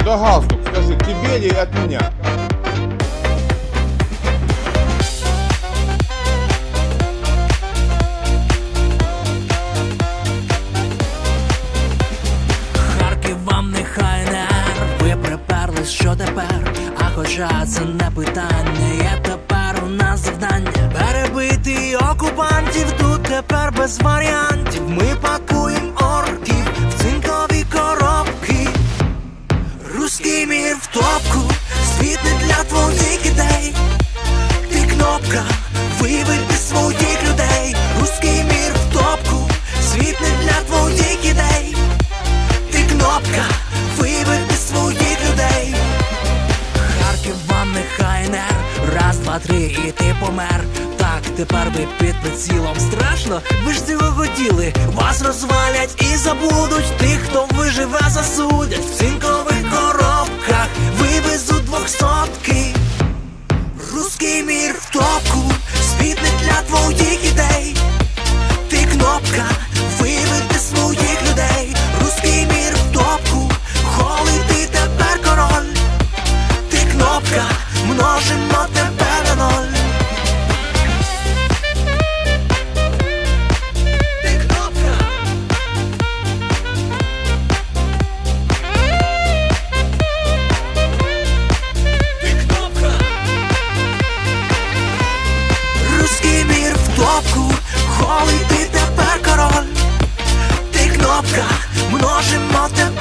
за галстук? Скажи, тебе или от меня? Харків вам нехай не ви приперлись, що тепер? А хоча це не питання, є тепер у нас завдання перебити окупантів, тут тепер без варіантів. Ми пакуємо орків в цинкові коробки. Руський мір в топку, світ не для твоїх ідей. Ти кнопка, виведи своїх людей. Руський мір в топку, світ не для твоїх ідей. Ти кнопка, виведи своїх людей. Харків вам нехай нер, раз, два, три і ти помер. Так, тепер ви під прицілом. Страшно? Ви ж цього хотіли. Вас розвалять і забудуть. Тих, хто виживе, засудять. В цинкових коробках вивезуть 200-ки. Руський мір в топку, світ не для твоїх ідей. Ти кнопка, виведи своїх людей. Руський мір в топку, голий ти тепер король. Ти кнопка, множимо тебе на ноль. Голий ти тепер король. Ти кнопка, множимо тебе